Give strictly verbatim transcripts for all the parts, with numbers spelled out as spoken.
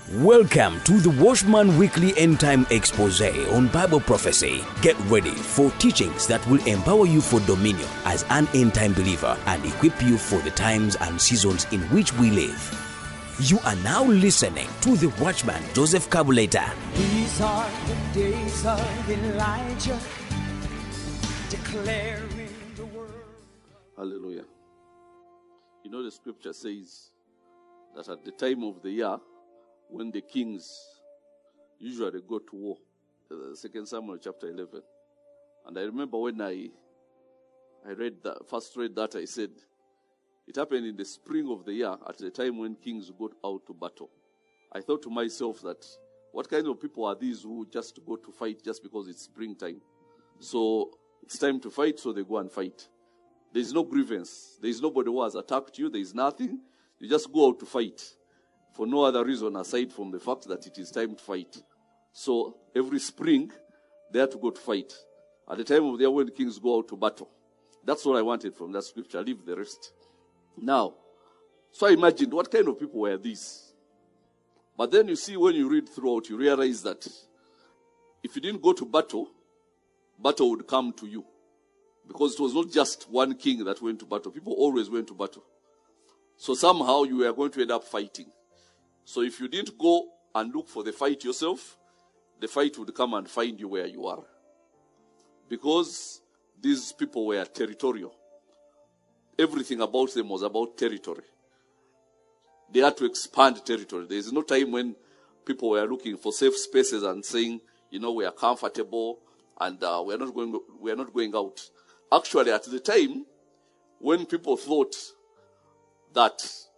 Welcome to the Watchman Weekly End Time Expose on Bible Prophecy. Get ready for teachings that will empower you for dominion as an end time believer and equip you for the times and seasons in which we live. You are now listening to the Watchman Joseph Kabuleta. These are the days of Elijah, declaring the word. Hallelujah. You know, the scripture says that at the time of the year, when the kings usually go to war, uh, Second Samuel chapter eleven. And I remember when I I read that, first read that, I said, it happened in the spring of the year at the time when kings got out to battle. I thought to myself that, what kind of people are these who just go to fight just because it's springtime? So it's time to fight, so they go and fight. There is no grievance. There is nobody who has attacked you. There is nothing. You just go out to fight for no other reason aside from the fact that it is time to fight. So every spring, they have to go to fight. At the time of the year when kings go out to battle. That's what I wanted from that scripture. Leave the rest. Now, so I imagined, what kind of people were these? But then you see, when you read throughout, you realize that if you didn't go to battle, battle would come to you. Because it was not just one king that went to battle. People always went to battle. So somehow you were going to end up fighting. So if you didn't go and look for the fight yourself, the fight would come and find you where you are. Because these people were territorial. Everything about them was about territory. They had to expand territory. There is no time when people were looking for safe spaces and saying, you know, we are comfortable and uh, we are not going. We are not going out. Actually, at the time when people thought that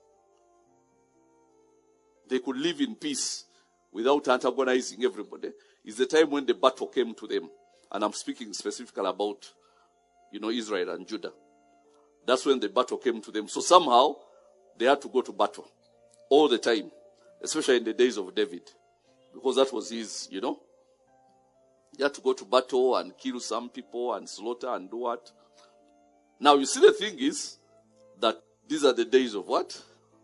they could live in peace without antagonizing everybody, is the time when the battle came to them. And I'm speaking specifically about, you know, Israel and Judah. That's when the battle came to them. So somehow, they had to go to battle all the time, especially in the days of David. Because that was his, you know. He had to go to battle and kill some people and slaughter and do what. Now, you see, the thing is that these are the days of what?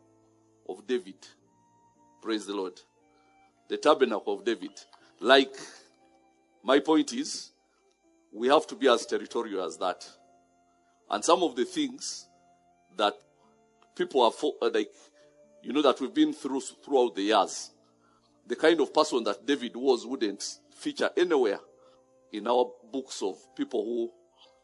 Of David. Praise the Lord. The tabernacle of David. Like, my point is, we have to be as territorial as that. And some of the things that people are, like, you know, that we've been through throughout the years, the kind of person that David was wouldn't feature anywhere in our books of people who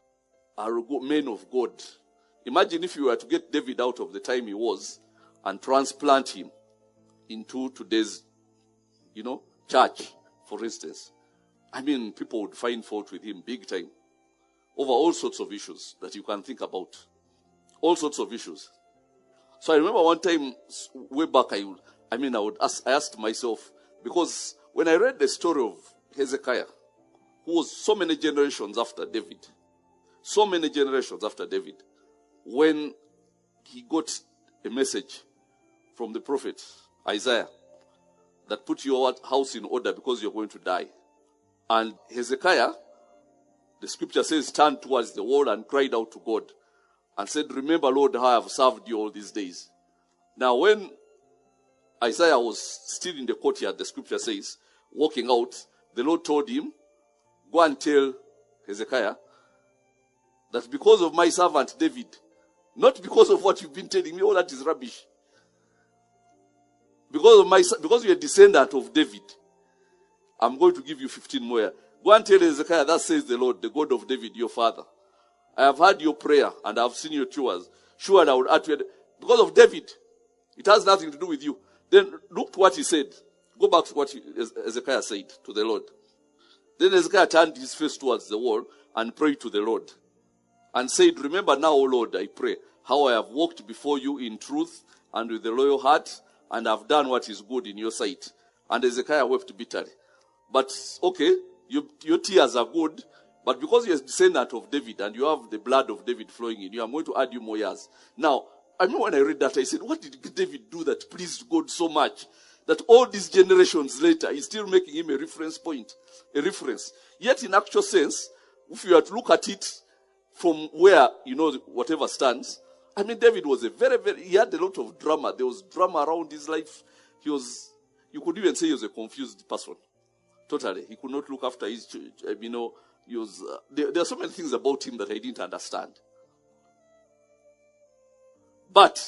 are men of God. Imagine if you were to get David out of the time he was and transplant him into today's, you know, church, for instance. I mean, people would find fault with him big time over all sorts of issues that you can think about. All sorts of issues. So I remember one time, way back, I, would, I mean, I would ask, I asked myself, because when I read the story of Hezekiah, who was so many generations after David, so many generations after David, when he got a message from the prophet Isaiah that put your house in order because you're going to die. And Hezekiah, the scripture says, turned towards the wall and cried out to God and said, remember, Lord, how I have served you all these days. Now, when Isaiah was still in the courtyard, the scripture says, walking out, the Lord told him, go and tell Hezekiah that because of my servant David, not because of what you've been telling me, all that is rubbish. Because of my, because you're a descendant of David, I'm going to give you fifteen more. Go and tell Hezekiah, that says the Lord, the God of David, your father. I have heard your prayer and I have seen your tears. Sure, I would add to it. Because of David, it has nothing to do with you. Then look to what he said. Go back to what Hezekiah said to the Lord. Then Hezekiah turned his face towards the wall and prayed to the Lord. And said, remember now, O Lord, I pray, how I have walked before you in truth and with a loyal heart, and have done what is good in your sight. And Hezekiah wept bitterly. But, okay, you, your tears are good, but because you're a descendant of David and you have the blood of David flowing in you, I'm going to add you more years. Now, I remember when I read that, I said, what did David do that pleased God so much that all these generations later, he's still making him a reference point, a reference. Yet in actual sense, if you were to look at it from where, you know, whatever stands, I mean, David was a very, very, he had a lot of drama. There was drama around his life. He was, You could even say he was a confused person. Totally. He could not look after his church. You know, he was, uh, there, there are so many things about him that I didn't understand. But,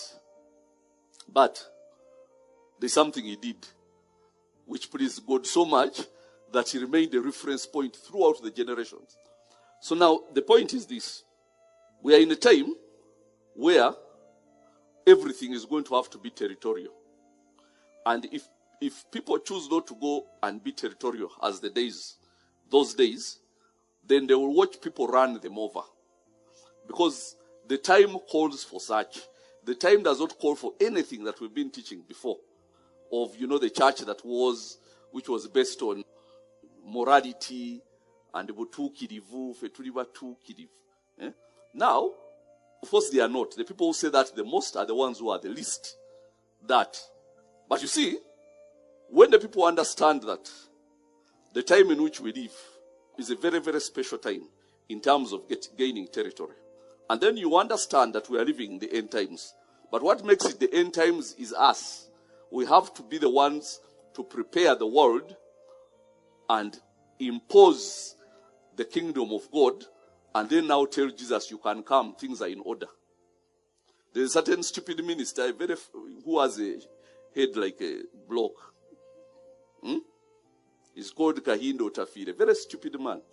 but, there's something he did which pleased God so much that he remained a reference point throughout the generations. So now, the point is this. We are in a time where everything is going to have to be territorial. And if, if people choose not to go and be territorial as the days, those days, then they will watch people run them over. Because the time calls for such. The time does not call for anything that we've been teaching before. Of, you know, the church that was, which was based on morality and butukirivu, fetuliba tukirivu. Eh? Now, of course they are not. The people who say that the most are the ones who are the least. That. But you see, when the people understand that the time in which we live is a very, very special time in terms of get, gaining territory. And then you understand that we are living in the end times. But what makes it the end times is us. We have to be the ones to prepare the world and impose the kingdom of God, and then now tell Jesus, you can come, things are in order. There's a certain stupid minister very, who has a head like a block. Hmm? He's called Kahindo Tafire, very stupid man.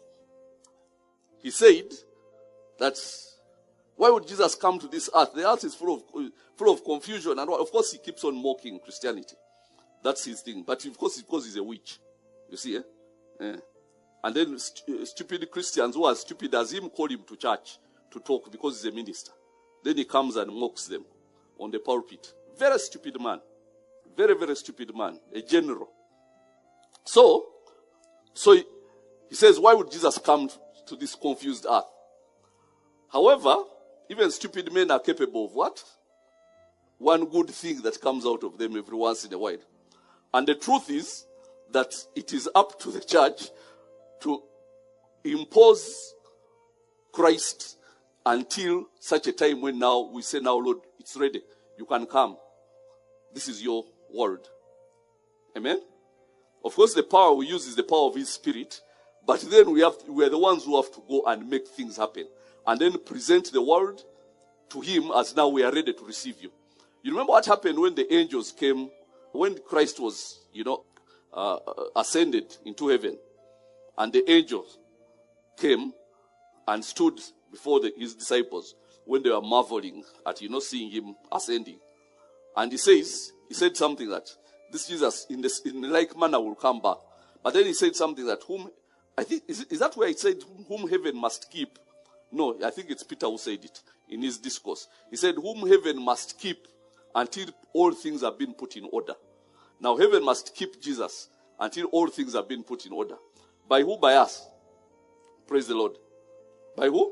He said that, why would Jesus come to this earth? The earth is full of, full of confusion. And of course, he keeps on mocking Christianity. That's his thing. But of course, because he's a witch. You see, eh? eh. And then st- stupid Christians who are stupid as him call him to church to talk because he's a minister. Then he comes and mocks them on the pulpit. Very stupid man. Very, very stupid man. A general. So, so he, he says, why would Jesus come to this confused earth? However, even stupid men are capable of what? One good thing that comes out of them every once in a while. And the truth is that it is up to the church to impose Christ until such a time when now we say, now Lord, it's ready. You can come. This is your word. Amen? Of course, the power we use is the power of His Spirit. But then we have to, we are the ones who have to go and make things happen. And then present the world to Him as now we are ready to receive you. You remember what happened when the angels came, when Christ was, you know, uh, ascended into heaven. And the angels came and stood before the, his disciples when they were marveling at, you know, seeing Him ascending. And He says, He said something that this Jesus in this in like manner will come back. But then He said something that whom, I think, is, is that where He said whom heaven must keep? No, I think it's Peter who said it in his discourse. He said, whom heaven must keep until all things have been put in order. Now, heaven must keep Jesus until all things have been put in order. By who? By us. Praise the Lord. By who?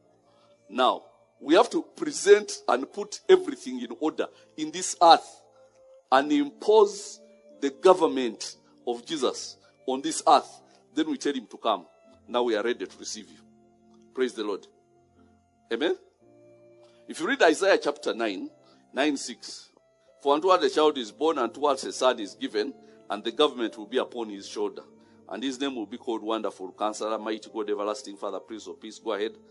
Now, we have to present and put everything in order in this earth and impose the government of Jesus on this earth. Then we tell Him to come. Now we are ready to receive you. Praise the Lord. Amen? If you read Isaiah chapter nine, nine six, for unto us a child is born, and to us a son is given, and the government will be upon his shoulder. And his name will be called Wonderful Counselor, Mighty God, Everlasting Father, Prince of Peace. Go ahead.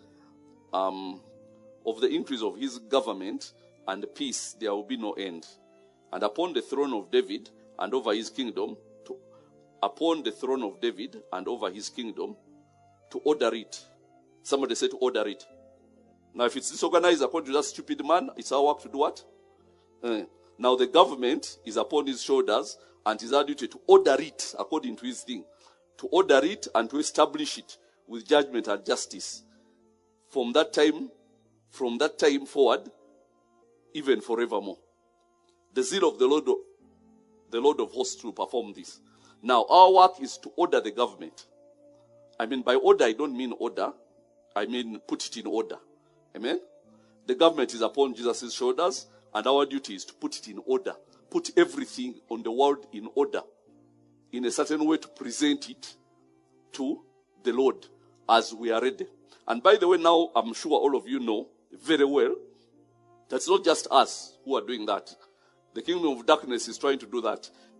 Um, of the increase of his government and peace there will be no end. And upon the throne of David and over his kingdom, to, upon the throne of David and over his kingdom, to order it. Somebody said to order it. Now, if it's disorganized according to that stupid man, it's our work to do what? Uh, now, the government is upon his shoulders, and it is our duty to order it according to his thing. To order it and to establish it with judgment and justice. From that time, from that time forward, even forevermore. The zeal of the Lord, the Lord of hosts will perform this. Now, our work is to order the government. I mean, by order, I don't mean order. I mean, put it in order. Amen? The government is upon Jesus' shoulders, and our duty is to put it in order. Put everything on the world in order. In a certain way to present it to the Lord as we are ready. And by the way, now I'm sure all of you know very well that's not just us who are doing that. The kingdom of darkness is trying to do that.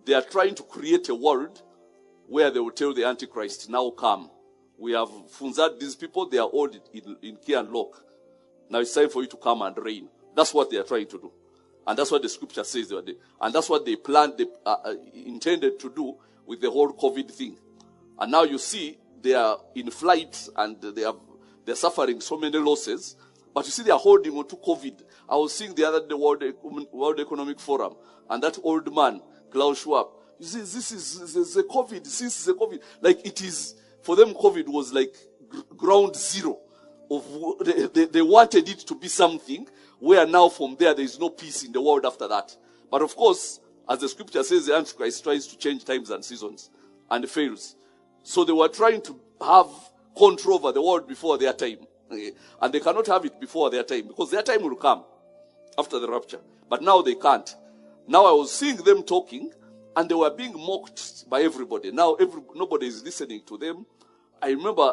they are trying to create a world where they will tell the Antichrist, now come. We have funzad these people, they are all in, in key and lock. Now it's time for you to come and reign. That's what they are trying to do. And that's what the scripture says they were doing. And that's what they planned, they uh, uh, intended to do with the whole COVID thing. And now you see they are in flight and they are they're suffering so many losses. But you see they are holding on to COVID. I was seeing the other day World, World Economic Forum and that old man, Klaus Schwab. You see, this is, this is the COVID. This is the COVID. Like it is, for them COVID was like ground zero. Of they, they, they wanted it to be something where now from there there is no peace in the world after that. But of course, as the scripture says, the Antichrist tries to change times and seasons and fails. So they were trying to have control over the world before their time. And they cannot have it before their time because their time will come after the rapture. But now they can't. Now I was seeing them talking and they were being mocked by everybody. Now every, nobody is listening to them. I remember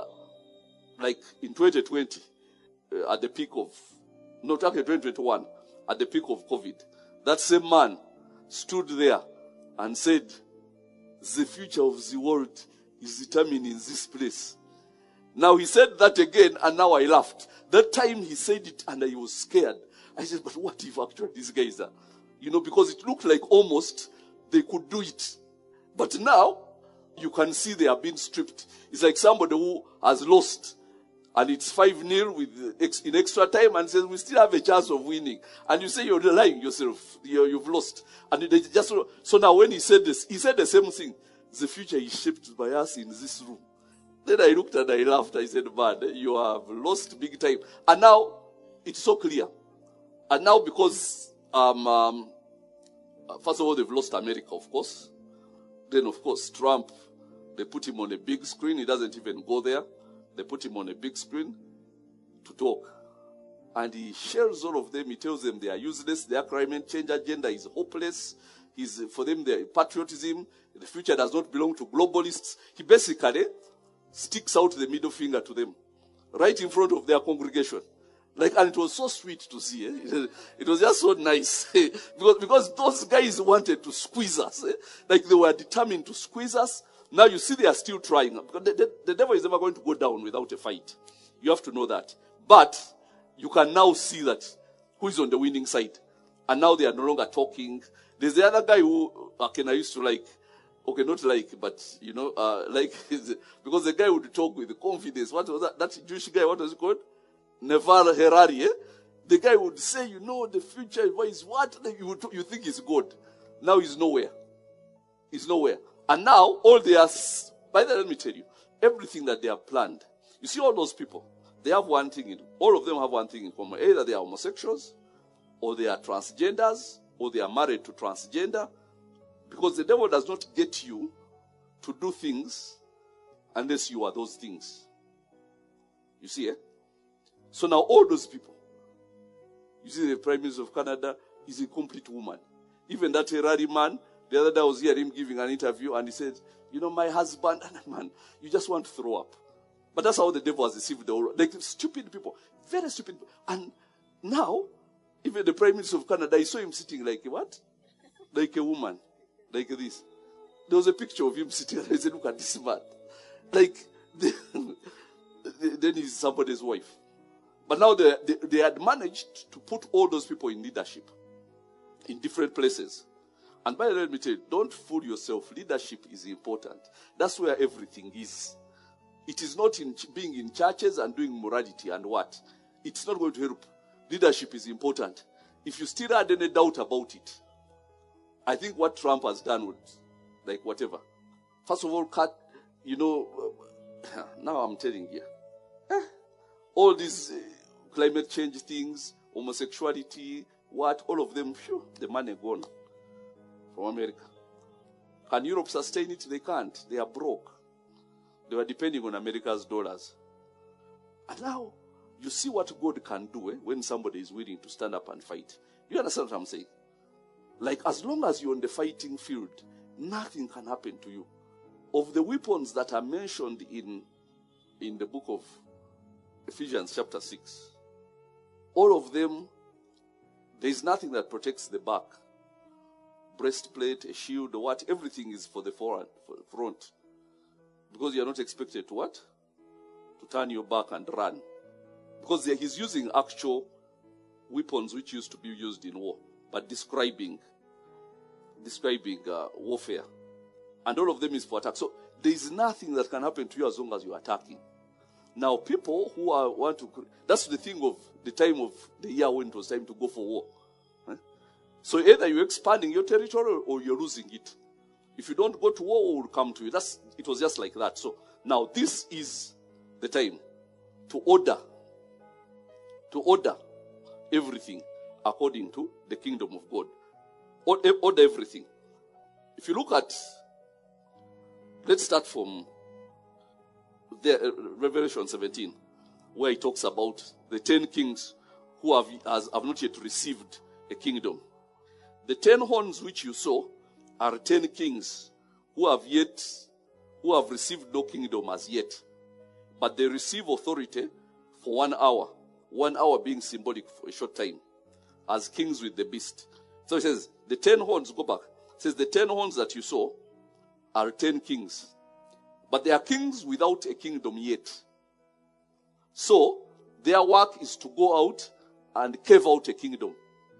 like in twenty twenty, uh, at the peak of, no, twenty twenty-one, at the peak of COVID, that same man stood there and said, the future of the world is determined in this place. Now he said that again and now I laughed. That time he said it and I was scared. I said, but what if actually these guys are? You know, because it looked like almost they could do it. But now, you can see they are being stripped. It's like somebody who has lost. And it's five nil with ex, in extra time and says, we still have a chance of winning. And you say you're lying yourself. You're, you've lost. And they just, so now when he said this, he said the same thing. The future is shaped by us in this room. Then I looked and I laughed. I said, man, you have lost big time. And now, it's so clear. And now because, um, um, first of all, they've lost America, of course. Then, of course, Trump, they put him on a big screen. He doesn't even go there. They put him on a big screen to talk. And he shares all of them. He tells them they are useless. Their climate change agenda is hopeless. He's, for them, their patriotism, the future does not belong to globalists. He basically sticks out the middle finger to them right in front of their congregation. Like, and it was so sweet to see. Eh? It was just so nice. because, because those guys wanted to squeeze us. Eh? Like they were determined to squeeze us. Now you see they are still trying. Because the, the, the devil is never going to go down without a fight. You have to know that. But you can now see that who is on the winning side. And now they are no longer talking. There's the other guy who okay, I used to like, okay, not like, but, you know, uh, like, because the guy would talk with confidence. What was that? That Jewish guy, what was it called? Naval Harari, eh? The guy would say, you know, the future is what? You, would, you think he's God. Now he's nowhere. He's nowhere. And now, all they are, by the way, let me tell you, everything that they have planned, you see all those people, they have one thing in, all of them have one thing in common. Either they are homosexuals, or they are transgenders, or they are married to transgender, because the devil does not get you to do things unless you are those things. You see, eh? So now all those people, you see the Prime Minister of Canada is a complete woman. Even that Harari man, the other day I was hearing him giving an interview and he said, you know, my husband, and man, you just want to throw up. But that's how the devil has deceived the world. Like stupid people, very stupid people. And now, even the Prime Minister of Canada, I saw him sitting like a what? Like a woman. Like this. There was a picture of him sitting and I said, look at this man. Like, then he's somebody's wife. But now they, they, they had managed to put all those people in leadership in different places. And by the way, let me tell you, don't fool yourself. Leadership is important. That's where everything is. It is not in being in churches and doing morality and what. It's not going to help. Leadership is important. If you still had any doubt about it, I think what Trump has done would, like whatever. First of all, cut, you know, now I'm telling you, eh, all these uh, climate change things, homosexuality, what, all of them, phew, the money gone from America. Can Europe sustain it? They can't. They are broke. They were depending on America's dollars. And now, you see what God can do eh, when somebody is willing to stand up and fight. You understand what I'm saying? Like, as long as you're on the fighting field, nothing can happen to you. Of the weapons that are mentioned in, in the book of Ephesians chapter six, all of them, there is nothing that protects the back. breastplate, a shield, or what, everything is for the forward, for the front. Because you are not expected to what? To turn your back and run. Because he's using actual weapons which used to be used in war, but describing, describing uh, warfare. And all of them is for attack. So there is nothing that can happen to you as long as you are attacking. Now, people who are, want to, that's the thing of the time of the year when it was time to go for war. Eh? So either you're expanding your territory or you're losing it. If you don't go to war, war will come to you. That's, it was just like that. So now this is the time to order, to order everything according to the kingdom of God. Order, order everything. If you look at, let's start from the, uh, Revelation seventeen, where he talks about the ten kings who have, has, have not yet received a kingdom. The ten horns which you saw are ten kings who have yet, who have received no kingdom as yet. But they receive authority for one hour. One hour being symbolic for a short time. As kings with the beast. So it says, the ten horns, go back. It says, the ten horns that you saw are ten kings. But they are kings without a kingdom yet. So, their work is to go out and carve out a kingdom.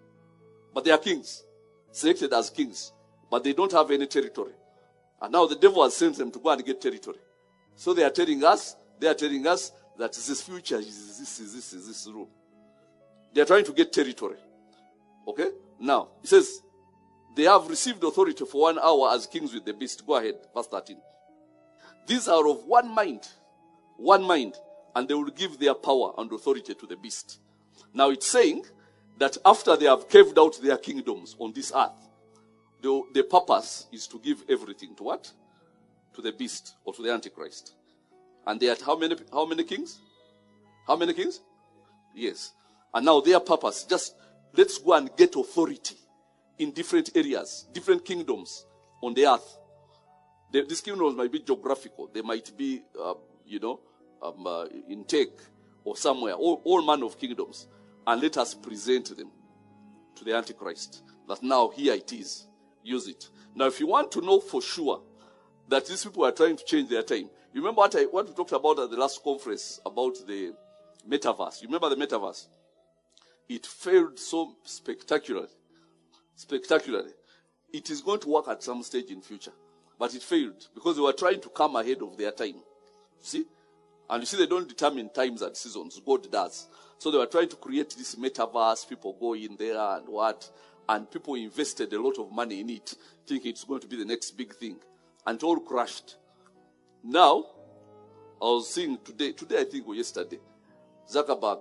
But they are kings. Selected as kings. But they don't have any territory. And now the devil has sent them to go and get territory. So they are telling us, they are telling us that this future is this, is this, is this room. They are trying to get territory. Okay? Now, it says, they have received authority for one hour as kings with the beast. Go ahead, verse thirteen. These are of one mind, one mind, and they will give their power and authority to the beast. Now it's saying that after they have carved out their kingdoms on this earth, the, the purpose is to give everything to what? To the beast or to the Antichrist. And they had how many, how many kings? How many kings? Yes. And now their purpose, just let's go and get authority in different areas, different kingdoms on the earth. The, these kingdoms might be geographical. They might be, uh, you know, um, uh, in tech or somewhere. All, all manner of kingdoms. And let us present them to the Antichrist. That now here it is. Use it. Now if you want to know for sure that these people are trying to change their time. You remember what, I, what we talked about at the last conference about the metaverse. You remember the metaverse? It failed so spectacularly. Spectacularly. It is going to work at some stage in future. But it failed because they were trying to come ahead of their time. See? And you see, they don't determine times and seasons. God does. So they were trying to create this metaverse. People go in there and what. And people invested a lot of money in it, thinking it's going to be the next big thing. And it all crashed. Now, I was seeing today, today I think or yesterday, Zuckerberg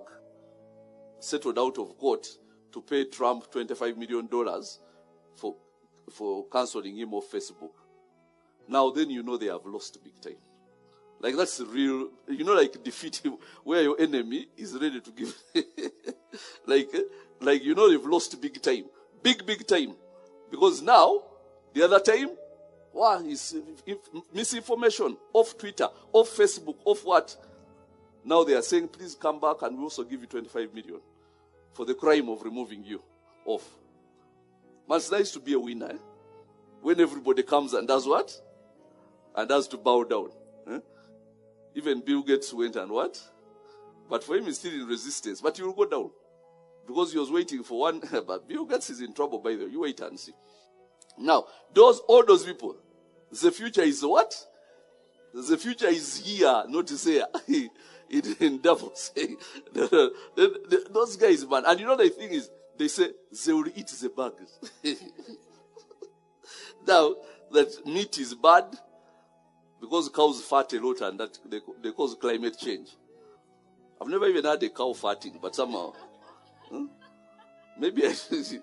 settled out of court to pay Trump twenty-five million dollars for, for cancelling him off Facebook. Now then you know they have lost big time. Like that's real, you know, like defeat where your enemy is ready to give. like, like you know they've lost big time. Big, big time. Because now, the other time, wow, is misinformation off Twitter, off Facebook, off what? Now they are saying, please come back and we also give you twenty-five million for the crime of removing you off. Man, it's nice to be a winner. Eh? When everybody comes and does what? And has to bow down. Eh? Even Bill Gates went and what? But for him, he's still in resistance. But he will go down. Because he was waiting for one. But Bill Gates is in trouble, by the way. You wait and see. Now, those all those people, the future is what? The future is here, not to say it in Davos. Those guys, man. And you know the thing is, they say they will eat the bugs. Now, that meat is bad because cows fat a lot and that they, they cause climate change. I've never even had a cow farting, but somehow. Huh? Maybe I,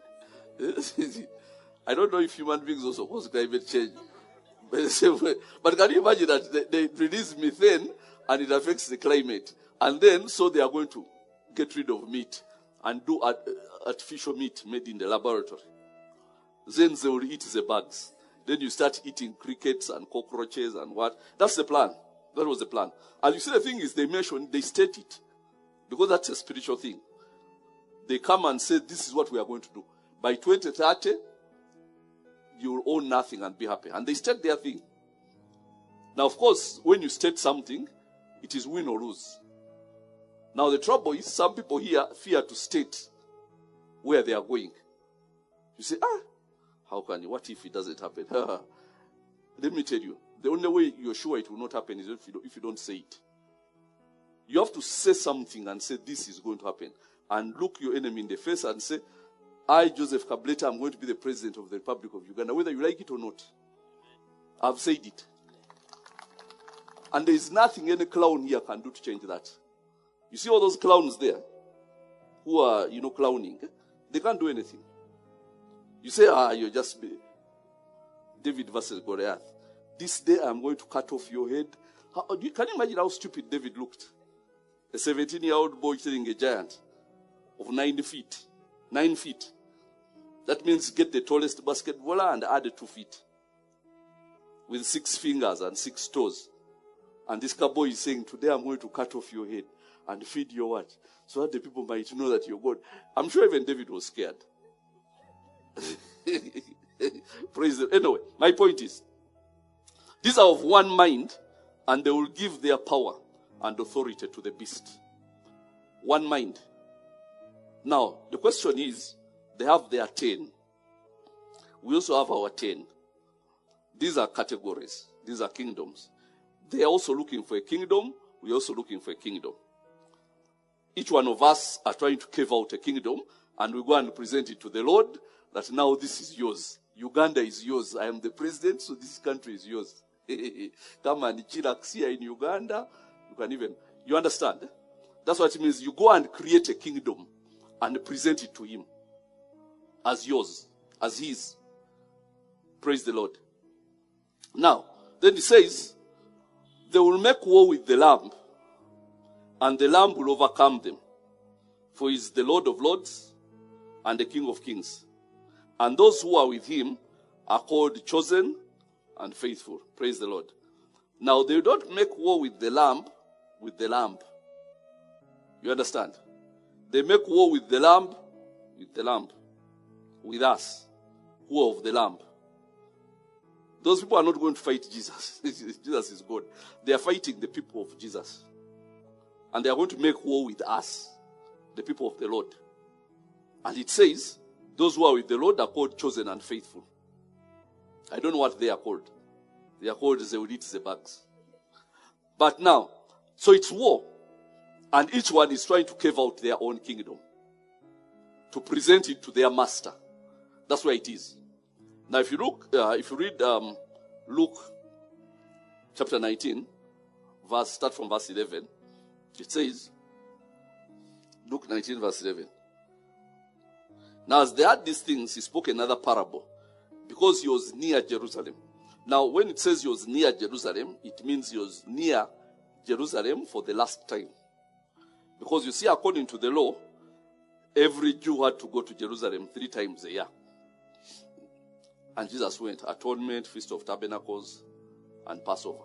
I don't know if human beings also cause climate change. But, but can you imagine that they, they release methane and it affects the climate. And then, so they are going to get rid of meat and do art, artificial meat made in the laboratory. Then they will eat the bugs. Then you start eating crickets and cockroaches and what. That's the plan. That was the plan. And you see the thing is they mention, they state it. Because that's a spiritual thing. They come and say, this is what we are going to do. By twenty thirty, you will own nothing and be happy. And they state their thing. Now, of course, when you state something, it is win or lose. Now, the trouble is, some people here fear to state where they are going. You say, ah, how can you? What if it doesn't happen? Let me tell you, the only way you're sure it will not happen is if you don't, if you don't say it. You have to say something and say, this is going to happen. And look your enemy in the face and say, I, Joseph Kableta, am going to be the president of the Republic of Uganda, whether you like it or not. I've said it. And there is nothing any clown here can do to change that. You see all those clowns there who are, you know, clowning? They can't do anything. You say, ah, you're just David versus Goliath. This day I'm going to cut off your head. How, can you imagine how stupid David looked? A seventeen-year-old boy killing a giant of nine feet. Nine feet. That means get the tallest basketballer and add two feet. With six fingers and six toes. And this cowboy is saying, today I'm going to cut off your head and feed your what? So that the people might know that you're God. I'm sure even David was scared. Praise the Lord. Anyway, my point is, these are of one mind, and they will give their power and authority to the beast. One mind. Now, the question is, they have their ten. We also have our ten. These are categories. These are kingdoms. They are also looking for a kingdom. We are also looking for a kingdom. Each one of us are trying to carve out a kingdom, and we go and present it to the Lord, that now this is yours. Uganda is yours. I am the president, so this country is yours. Come and chillax here in Uganda. You can even, you understand? That's what it means. You go and create a kingdom and present it to him as yours, as his. Praise the Lord. Now, then he says, they will make war with the Lamb, and the Lamb will overcome them. For he is the Lord of lords and the King of kings. And those who are with him are called chosen and faithful. Praise the Lord. Now, they don't make war with the Lamb, with the Lamb. You understand? They make war with the Lamb, with the Lamb. With us, who are of the Lamb. Those people are not going to fight Jesus. Jesus is God. They are fighting the people of Jesus. And they are going to make war with us, the people of the Lord. And it says, those who are with the Lord are called chosen and faithful. I don't know what they are called. They are called Zeudit Zebags. But now, so it's war. And each one is trying to carve out their own kingdom. To present it to their master. That's where it is. Now if you look, uh, if you read um, Luke chapter nineteen, verse, start from verse eleven, it says, Luke nineteen verse eleven. Now as they had these things, he spoke another parable, because he was near Jerusalem. Now when it says he was near Jerusalem, it means he was near Jerusalem for the last time. Because you see, according to the law, every Jew had to go to Jerusalem three times a year. And Jesus went, Atonement, Feast of Tabernacles, and Passover.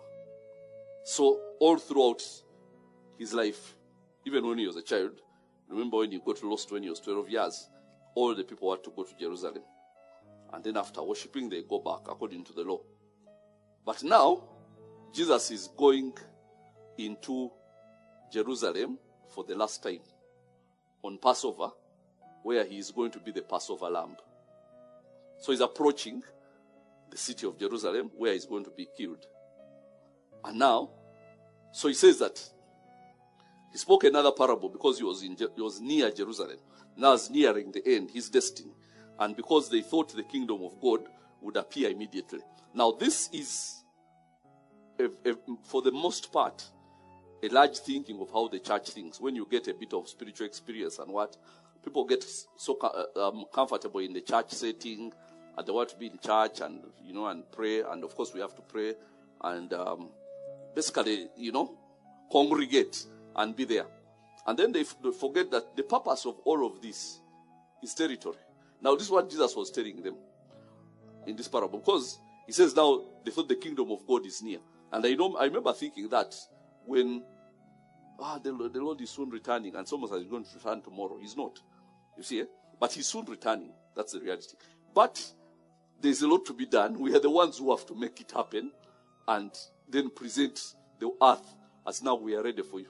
So all throughout his life, even when he was a child, remember when he got lost when he was twelve years, all the people had to go to Jerusalem. And then after worshiping, they go back according to the law. But now, Jesus is going into Jerusalem for the last time on Passover, where he is going to be the Passover lamb. So he's approaching the city of Jerusalem, where he's going to be killed. And now, so he says that he spoke another parable because he was in he was near Jerusalem. Now it's nearing the end, his destiny. And because they thought the kingdom of God would appear immediately. Now this is, a, a, for the most part, a large thinking of how the church thinks. When you get a bit of spiritual experience and what, people get so um, comfortable in the church setting, and they want to be in church and, you know, and pray. And of course we have to pray and um, basically, you know, congregate and be there. And then they, f- they forget that the purpose of all of this is territory. Now this is what Jesus was telling them in this parable. Because he says now they thought the kingdom of God is near. And I know I remember thinking that when ah, the, the Lord is soon returning, and someone says he's going to return tomorrow. He's not. You see, eh? But he's soon returning. That's the reality. But there's a lot to be done. We are the ones who have to make it happen and then present the earth as now we are ready for you.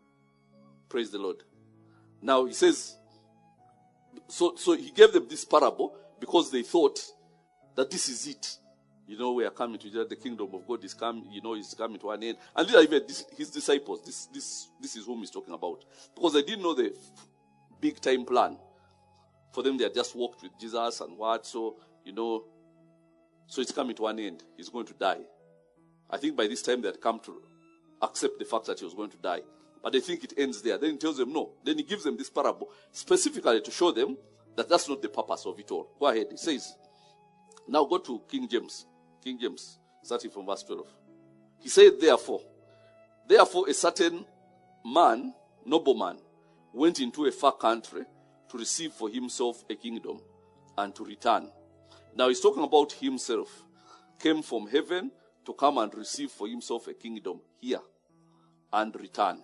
Praise the Lord. Now he says, so, so he gave them this parable because they thought that this is it. You know, we are coming to the kingdom of God is coming, you know, is coming to an end. And these are even this, his disciples. This, this, this is whom he's talking about. Because they didn't know the big time plan. For them, they had just walked with Jesus and what, so, you know, so it's coming to an end. He's going to die. I think by this time they had come to accept the fact that he was going to die. But they think it ends there. Then he tells them no. Then he gives them this parable specifically to show them that that's not the purpose of it all. Go ahead. He says, now go to King James. King James, starting from verse twelve. He said, therefore, therefore a certain man, nobleman, went into a far country to receive for himself a kingdom and to return. Now he's talking about himself. Came from heaven to come and receive for himself a kingdom here and return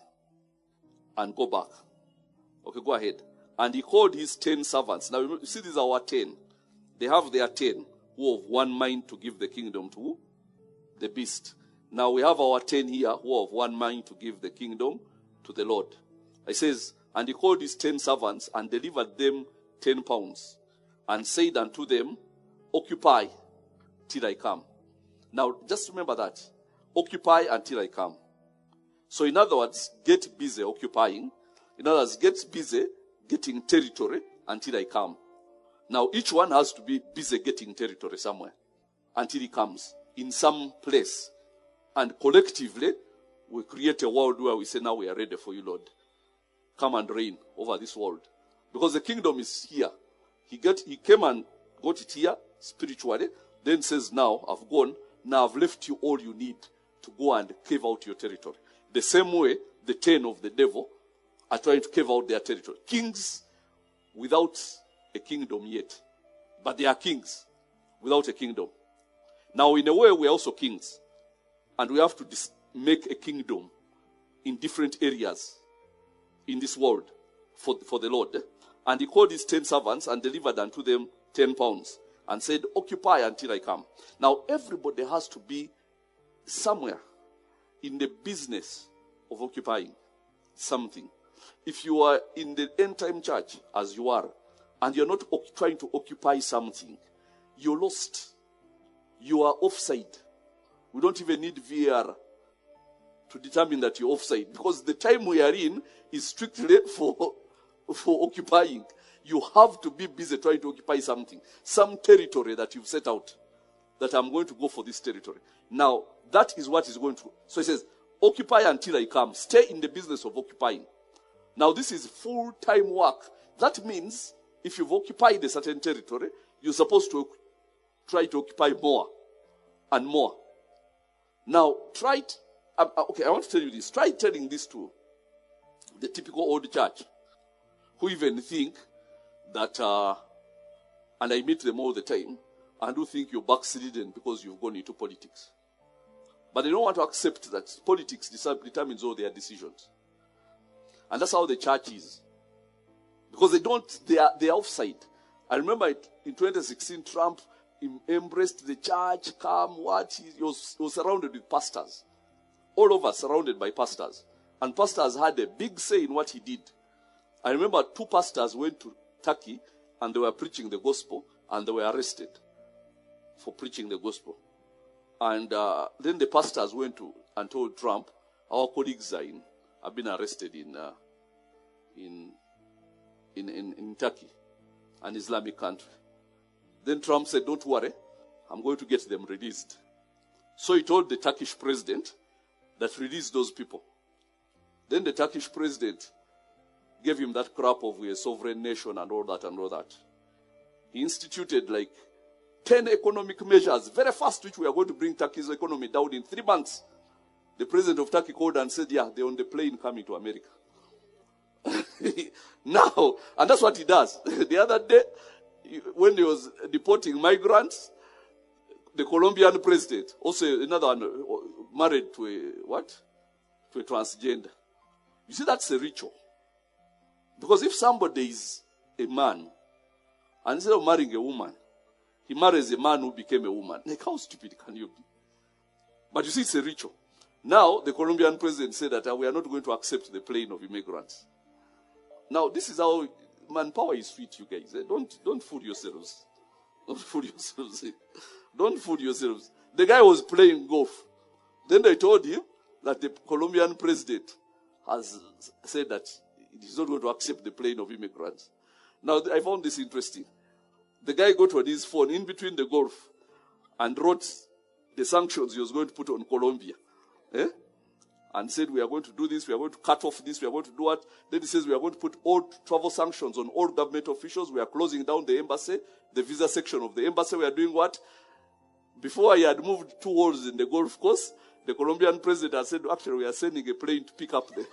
and go back. Okay, go ahead. And he called his ten servants. Now you see, these are our ten. They have their ten who have one mind to give the kingdom to the beast. Now we have our ten here who have one mind to give the kingdom to the Lord. It says, and he called his ten servants and delivered them ten pounds and said unto them, occupy till I come. Now just remember that. Occupy until I come. So in other words, get busy occupying. In other words, get busy getting territory until I come. Now each one has to be busy getting territory somewhere until he comes in some place. And collectively, we create a world where we say, now we are ready for you, Lord. Come and reign over this world. Because the kingdom is here. He get, he came and got it here spiritually. Then says, now I've gone. Now I've left you all you need to go and cave out your territory. The same way the ten of the devil are trying to cave out their territory. Kings without a kingdom yet. But they are kings without a kingdom. Now in a way we are also kings. And we have to dis- make a kingdom in different areas in this world for, for the Lord. And he called his ten servants and delivered unto them ten pounds and said, occupy until I come. Now everybody has to be somewhere in the business of occupying something. If you are in the end time church, as you are, and you're not o- trying to occupy something, you're lost. You are offside. We don't even need V R to determine that you're offside, because the time we are in is strictly for, for occupying. You have to be busy trying to occupy something, some territory that you've set out, that I'm going to go for this territory. Now, that is what is going to... So he says, occupy until I come. Stay in the business of occupying. Now, this is full-time work. That means if you've occupied a certain territory, you're supposed to try to occupy more and more. Now, try it. Um, okay, I want to tell you this. Try telling this to the typical old church, who even think that, uh, and I meet them all the time, and who think you're backslidden because you've gone into politics. But they don't want to accept that politics determines all their decisions. And that's how the church is. Because they don't, they are, they are offside. I remember it, in twenty sixteen, Trump embraced the church, come, what, he was, he was surrounded with pastors. All over, surrounded by pastors. And pastors had a big say in what he did. I remember two pastors went to Turkey and they were preaching the gospel and they were arrested for preaching the gospel. And uh, then the pastors went to and told Trump, our colleagues are in, have been arrested in, uh, in, in, in, in Turkey, an Islamic country. Then Trump said, don't worry, I'm going to get them released. So he told the Turkish president that release those people. Then the Turkish president gave him that crap of we're a sovereign nation and all that and all that. He instituted like ten economic measures, very fast, which we are going to bring Turkey's economy down in three months. The president of Turkey called and said, yeah, they're on the plane coming to America. Now, and that's what he does. The other day, when he was deporting migrants, the Colombian president, also another one, married to a, what? To a transgender. You see, that's a ritual. Because if somebody is a man, and instead of marrying a woman, He marries a man who became a woman. Like, how stupid can you be? But you see, it's a ritual. Now, the Colombian president said that uh, we are not going to accept the plane of immigrants. Now, this is how manpower is sweet, you guys. Eh? Don't, don't fool yourselves. Don't fool yourselves. Don't fool yourselves. The guy was playing golf. Then they told him that the Colombian president has said that he's not going to accept the plane of immigrants. Now, I found this interesting. The guy got on his phone in between the golf and wrote the sanctions he was going to put on Colombia. Eh? And said, we are going to do this, we are going to cut off this, we are going to do what? Then he says, we are going to put all travel sanctions on all government officials. We are closing down the embassy, the visa section of the embassy. We are doing what? Before I had moved two holes in the golf course, the Colombian president had said, actually, we are sending a plane to pick up them.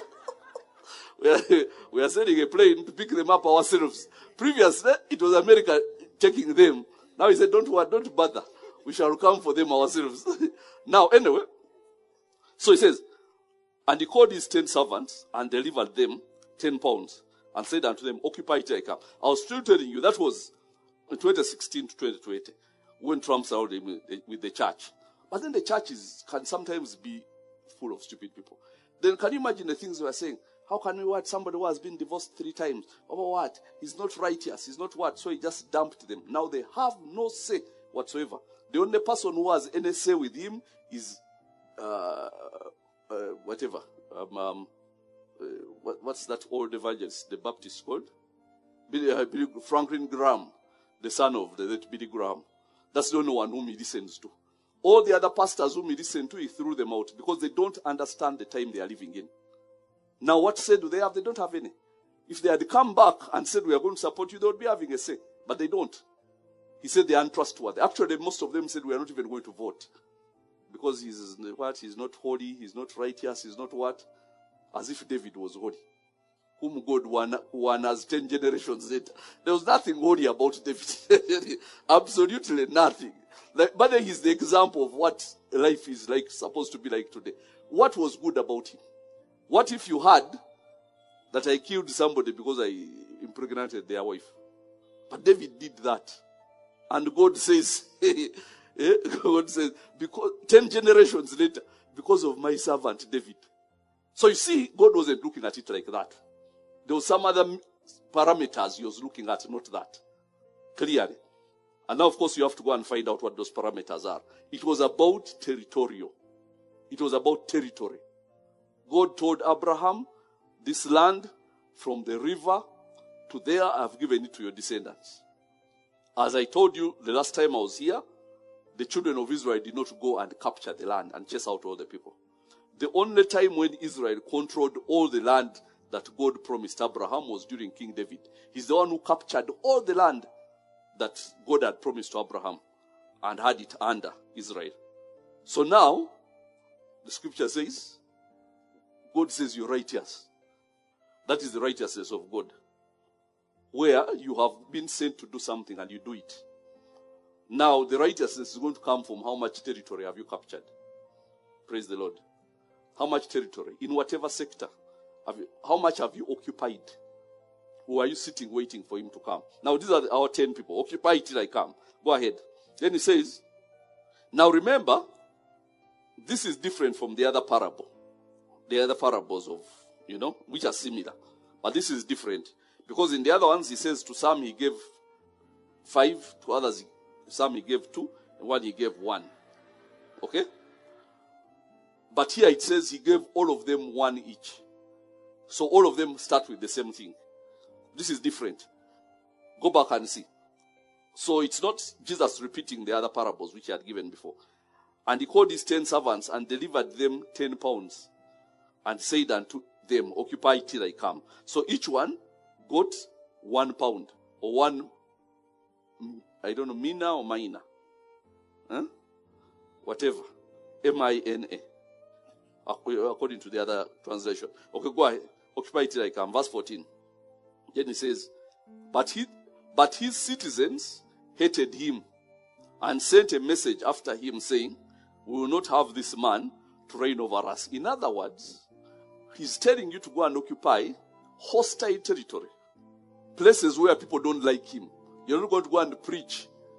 we, are, we are sending a plane to pick them up ourselves. Previously, it was America taking them. Now he said, don't worry, don't bother. We shall come for them ourselves. Now, anyway, so he says, and he called his ten servants and delivered them ten pounds and said unto them, occupy till I come. I was still telling you, that was in twenty sixteen to twenty twenty when Trump started with the church. But then the church is, can sometimes be full of stupid people. Then can you imagine the things we are saying? How can we what? Somebody who has been divorced three times. Over what? He's not righteous. He's not what? So he just dumped them. Now they have no say whatsoever. The only person who has any say with him is uh, uh, whatever. Um, um, uh, what, what's that old evangelist, the Baptist called? Billy, uh, Billy, Franklin Graham, the son of the late Billy Graham. That's the only one whom he listens to. All the other pastors whom he listened to, he threw them out because they don't understand the time they are living in. Now, what say do they have? They don't have any. If they had come back and said, we are going to support you, they would be having a say. But they don't. He said they are untrustworthy. Actually, most of them said, we are not even going to vote. Because he's what? He's not holy, he's not righteous, he's not what? As if David was holy. Whom God won, won as ten generations later. There was nothing holy about David. Absolutely nothing. Like, but then he's the example of what life is like, supposed to be like today. What was good about him? What if you had that I killed somebody because I impregnated their wife? But David did that. And God says, God says, because ten generations later, because of my servant David. So you see, God wasn't looking at it like that. There was some other parameters he was looking at, not that. Clearly. And now, of course, you have to go and find out what those parameters are. It was about territorial. It was about territory. God told Abraham, this land from the river to there, I have given it to your descendants. As I told you the last time I was here, the children of Israel did not go and capture the land and chase out all the people. The only time when Israel controlled all the land that God promised Abraham was during King David. He's the one who captured all the land that God had promised to Abraham and had it under Israel. So now, the scripture says, God says you're righteous. That is the righteousness of God. Where you have been sent to do something and you do it. Now, the righteousness is going to come from how much territory have you captured. Praise the Lord. How much territory? In whatever sector. Have you, how much have you occupied? Or are you sitting waiting for him to come? Now, these are our ten people. Occupy till I come. Go ahead. Then he says, now remember, this is different from the other parable. The other parables of, you know, which are similar. But this is different. Because in the other ones, he says to some he gave five, to others, some he gave two, and one he gave one. Okay? But here it says he gave all of them one each. So all of them start with the same thing. This is different. Go back and see. So it's not Jesus repeating the other parables which he had given before. And he called his ten servants and delivered them ten pounds. And said unto them, occupy till I come. So each one got one pound. Or one, I don't know, mina or mina. Huh? Whatever. M I N A. According to the other translation. Okay, go ahead. Occupy till I come. Verse fourteen. Then he says, but he, but his citizens hated him and sent a message after him saying, we will not have this man to reign over us. In other words, he's telling you to go and occupy hostile territory. Places where people don't like him. You're not going to go and preach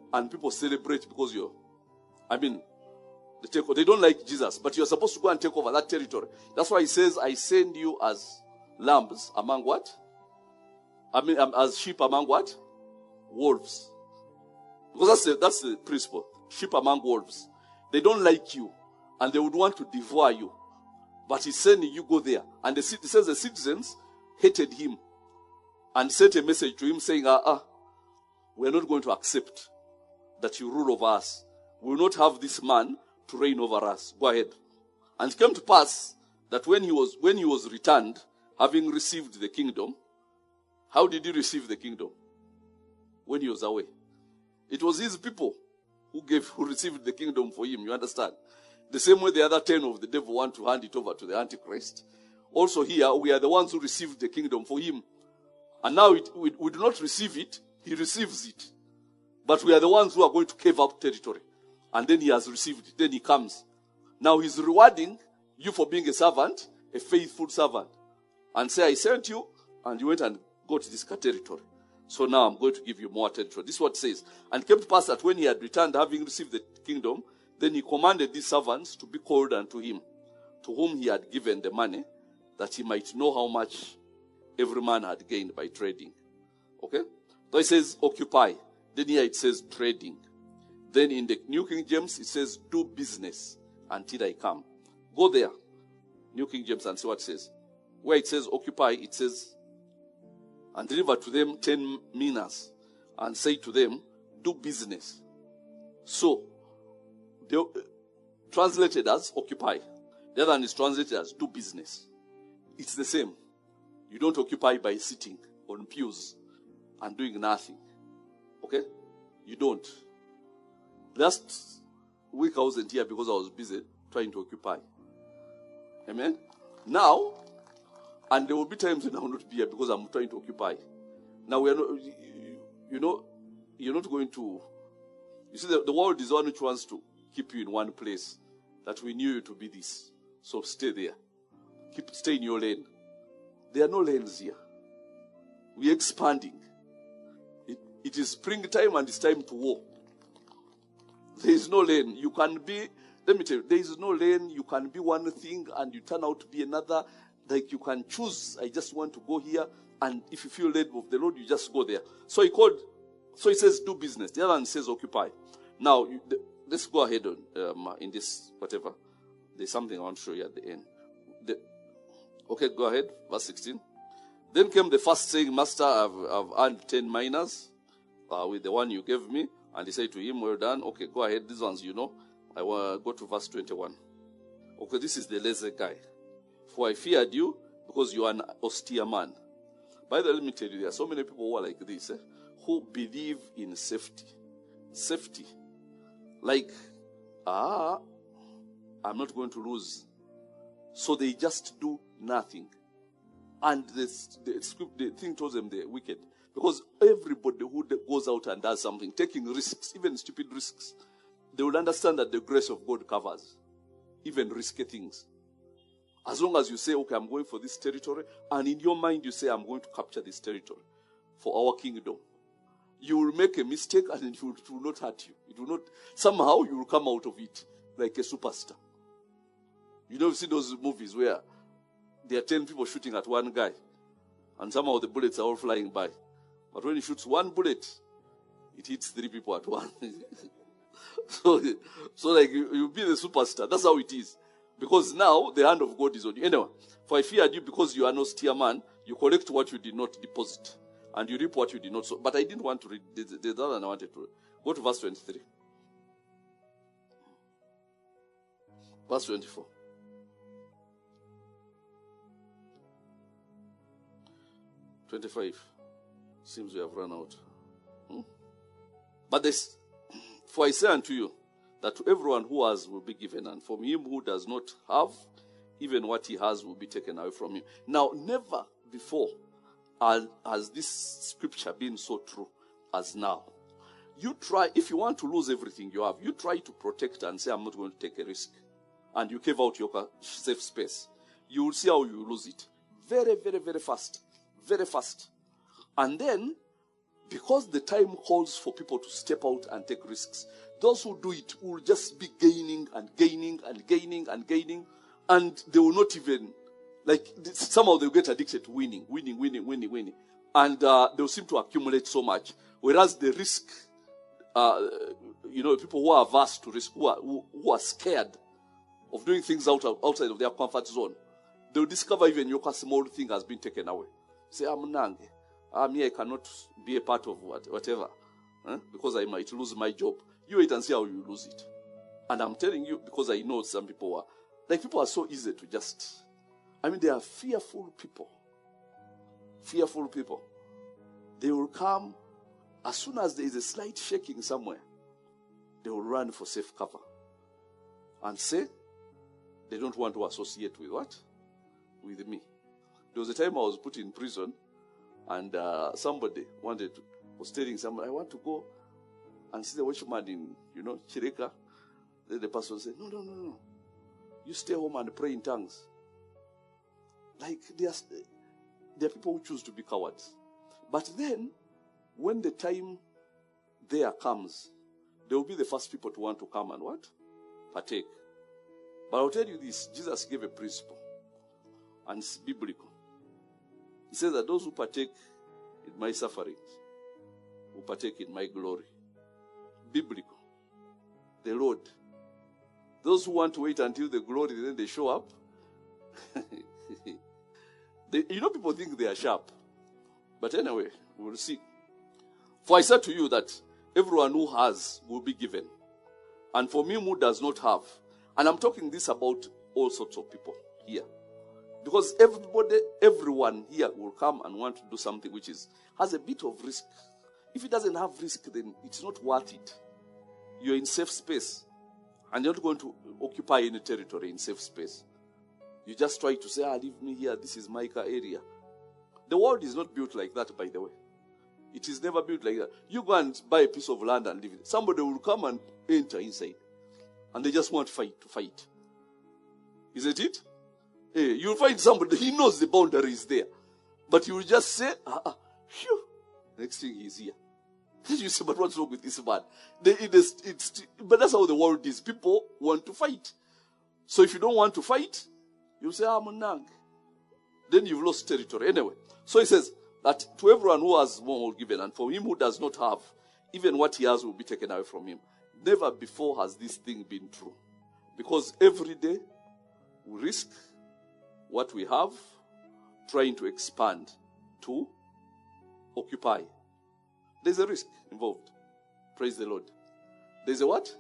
and people celebrate because you're, I mean, they, take, they don't like Jesus, but you're supposed to go and take over that territory. That's why he says, I send you as lambs among what? I mean, um, as sheep among what? Wolves. Because that's the, that's the principle. Sheep among wolves. They don't like you, and they would want to devour you. But he's sending you go there. And the, it says the citizens hated him and sent a message to him saying, ah, ah, we're not going to accept that you rule over us. We will not have this man to reign over us. Go ahead. And it came to pass that when he was when he was returned, having received the kingdom, how did he receive the kingdom? When he was away. It was his people who gave who received the kingdom for him. You understand? The same way the other ten of the devil want to hand it over to the Antichrist. Also here, we are the ones who received the kingdom for him. And now it, we, we do not receive it, he receives it. But we are the ones who are going to cave up territory. And then he has received it. Then he comes. Now he's rewarding you for being a servant, a faithful servant. And say, I sent you, and you went and got this territory. So now I'm going to give you more territory. This is what it says. And it came to pass that when he had returned, having received the kingdom, then he commanded these servants to be called unto him, to whom he had given the money, that he might know how much every man had gained by trading. Okay? So it says occupy. Then here it says trading. Then in the New King James, it says do business until I come. Go there, New King James, and see what it says. Where it says occupy, it says, and deliver to them ten minas, and say to them, do business. So, they, uh, translated as occupy. The other one is translated as do business. It's the same. You don't occupy by sitting on pews and doing nothing. Okay? You don't. Last week I wasn't here because I was busy trying to occupy. Amen? Now, and there will be times when I will not be here because I'm trying to occupy. Now, we are not, you know, you're not going to, you see, the, the world is the one which wants to keep you in one place, that we knew you to be this. So stay there. Keep, stay in your lane. There are no lanes here. We're expanding. It, it is springtime and it's time to war. There is no lane. You can be, let me tell you, there is no lane. You can be one thing and you turn out to be another. Like you can choose, I just want to go here, and if you feel led of the Lord, you just go there. So he called, so he says do business. The other one says occupy. Now, you, the, let's go ahead on, um, in this, whatever. There's something I want to show you at the end. The, okay, go ahead, verse sixteen. Then came the first saying, Master, I've, I've earned ten minas uh, with the one you gave me. And he said to him, well done. Okay, go ahead, these ones you know. I want to go to verse twenty-one. Okay, this is the lazy guy. For I feared you, because you are an austere man. By the way, let me tell you, there are so many people who are like this, eh, who believe in safety. Safety. Like, ah, I'm not going to lose. So they just do nothing. And this, the, script, the thing tells them they're wicked. Because everybody who goes out and does something, taking risks, even stupid risks, they will understand that the grace of God covers even risky things. As long as you say, okay, I'm going for this territory, and in your mind you say, I'm going to capture this territory for our kingdom. You will make a mistake and it will, it will not hurt you. It will not, somehow you will come out of it like a superstar. You know, you see those movies where there are ten people shooting at one guy, and somehow the bullets are all flying by. But when he shoots one bullet, it hits three people at once. so, so like you, you'll be the superstar. That's how it is. Because now the hand of God is on you. Anyway, for I feared you because you are no austere man. You collect what you did not deposit, and you reap what you did not sow. But I didn't want to read the, the, the other one I wanted to read. Go to verse twenty-three. Verse twenty-four. twenty-five. Seems we have run out. Hmm? But this, for I say unto you, that to everyone who has will be given, and from him who does not have, even what he has will be taken away from him. Now, never before has, has this scripture been so true as now. You try, if you want to lose everything you have, you try to protect and say, I'm not going to take a risk. And you cave out your safe space. You will see how you lose it. Very, very, very fast. Very fast. And then, because the time calls for people to step out and take risks, those who do it will just be gaining and gaining and gaining and gaining, and they will not even, like, somehow they'll get addicted to winning, winning, winning, winning, winning. And uh, they'll seem to accumulate so much, whereas the risk, uh, you know, people who are averse to risk, who are, who, who are scared of doing things out, outside of their comfort zone, they'll discover even your small thing has been taken away. Say, I'm Nange. Ah, me, I cannot be a part of what, whatever, eh? Because I might lose my job. You wait and see how you lose it. And I'm telling you, because I know some people are, like, people are so easy to just, I mean, they are fearful people. Fearful people. They will come, as soon as there is a slight shaking somewhere, they will run for safe cover. And say, they don't want to associate with what? With me. There was a time I was put in prison, and uh, somebody wanted to, was telling someone, I want to go and see the watchman in, you know, Chireka. Then the person said, no, no, no, no. You stay home and pray in tongues. Like, there are, there are people who choose to be cowards. But then, when the time there comes, they will be the first people to want to come and what? Partake. But I'll tell you this, Jesus gave a principle, and it's biblical. He says that those who partake in my sufferings will partake in my glory. Biblical. The Lord. Those who want to wait until the glory, then they show up. they, you know, people think they are sharp. But anyway, we'll see. For I said to you that everyone who has will be given. And for me who does not have. And I'm talking this about all sorts of people here. Because everybody, everyone here will come and want to do something which is has a bit of risk. If it doesn't have risk, then it's not worth it. You're in safe space. And you're not going to occupy any territory in safe space. You just try to say, ah, leave me here. This is my area. The world is not built like that, by the way. It is never built like that. You go and buy a piece of land and live in it. Somebody will come and enter inside. And they just want to fight, to fight. Isn't it? Hey, you'll find somebody, he knows the boundary is there. But you will just say, ah, ah, phew. Next thing he's here. You say, but what's wrong with this man? They, it is, it's, but that's how the world is. People want to fight. So if you don't want to fight, you say, I'm a nang. Then you've lost territory. Anyway, so he says that to everyone who has more will given, and for him who does not have, even what he has will be taken away from him. Never before has this thing been true. Because every day we risk what we have, trying to expand, to occupy. There's a risk involved. Praise the Lord. There's a what?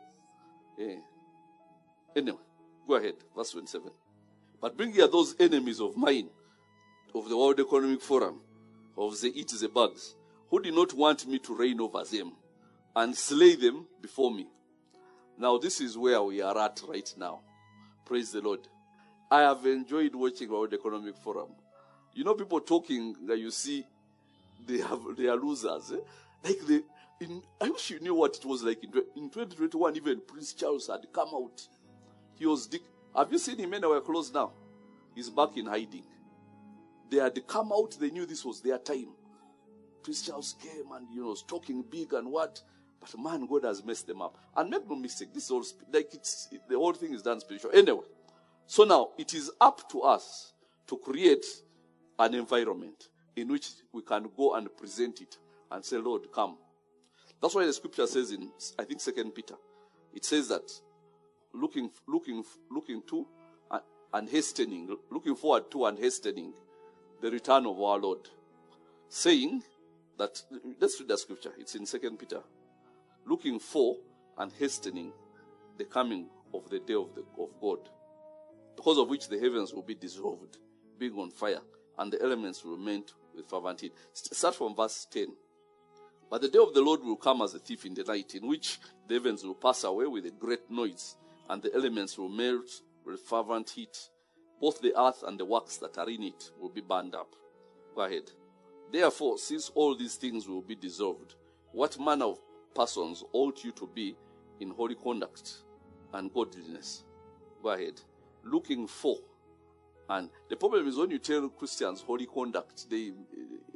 Yeah. Anyway, go ahead. Verse twenty-seven. But bring here those enemies of mine, of the World Economic Forum, of the Eat the Bugs, who did not want me to reign over them and slay them before me. Now this is where we are at right now. Praise the Lord. I have enjoyed watching World Economic Forum. You know, people talking that you see, they have they are losers. Eh? Like they, in, I wish you knew what it was like in, in twenty twenty-one. Even Prince Charles had come out. He was. Dick. Have you seen him anywhere close now? He's back in hiding. They had come out. They knew this was their time. Prince Charles came and you know was talking big and what. But man, God has messed them up. And make no mistake, this is all like it's it, the whole thing is done spiritual. Anyway, so now it is up to us to create an environment in which we can go and present it and say, Lord, come. That's why the scripture says in, I think, Second Peter, it says that looking, looking, looking to and, and hastening, looking forward to and hastening the return of our Lord, saying that, let's read the scripture. It's in Second Peter. Looking for and hastening the coming of the day of, the, of God, because of which the heavens will be dissolved, being on fire, and the elements will melt with fervent heat. Start from verse ten. But the day of the Lord will come as a thief in the night, in which the heavens will pass away with a great noise, and the elements will melt with fervent heat. Both the earth and the works that are in it will be burned up. Go ahead. Therefore, since all these things will be dissolved, what manner of persons ought you to be in holy conduct and godliness? Go ahead. Looking for. And the problem is when you tell Christians holy conduct, they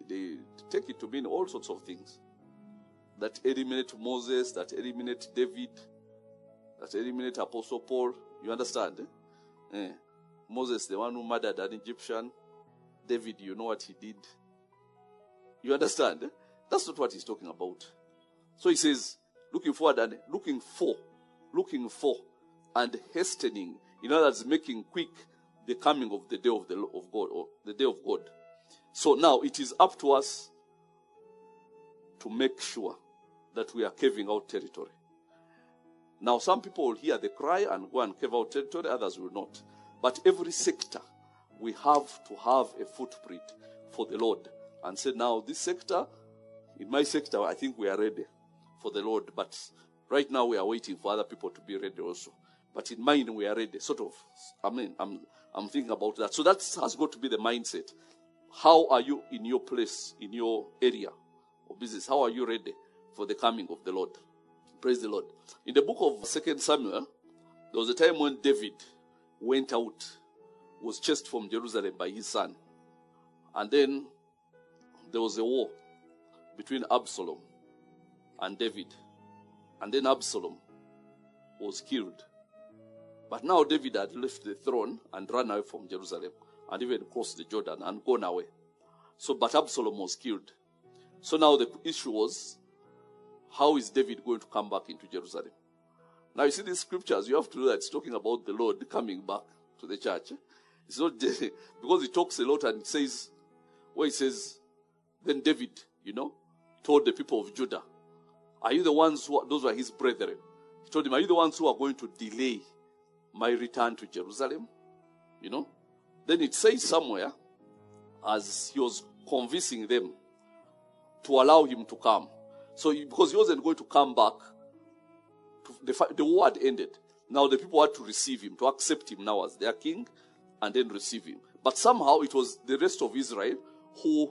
they take it to mean all sorts of things. That eliminate Moses, that eliminate David, that eliminate Apostle Paul. You understand? Eh? Eh. Moses, the one who murdered an Egyptian. David, you know what he did. You understand? Eh? That's not what he's talking about. So he says, looking forward and looking for, looking for, and hastening. In other words, making quick the coming of the day of the of God, or the day of God. So now it is up to us to make sure that we are carving out territory. Now some people will hear the cry and go and carve out territory, others will not. But every sector, we have to have a footprint for the Lord. And say, now this sector, in my sector, I think we are ready for the Lord. But right now we are waiting for other people to be ready also. But in mine, we are ready. Sort of. I mean, I'm, I'm thinking about that. So that has got to be the mindset. How are you in your place, in your area of business? How are you ready for the coming of the Lord? Praise the Lord. In the book of Second Samuel, there was a time when David went out, was chased from Jerusalem by his son. And then there was a war between Absalom and David. And then Absalom was killed. But now David had left the throne and run away from Jerusalem and even crossed the Jordan and gone away. So, but Absalom was killed. So now the issue was, how is David going to come back into Jerusalem? Now you see these scriptures, you have to know that it's talking about the Lord coming back to the church. It's not because it talks a lot and it says, where it says, then David, you know, told the people of Judah, are you the ones who are, those were his brethren? He told them, are you the ones who are going to delay my return to Jerusalem? You know? Then it says somewhere, as he was convincing them to allow him to come. So he, because he wasn't going to come back, to, the, the war had ended. Now the people had to receive him, to accept him now as their king, and then receive him. But somehow it was the rest of Israel who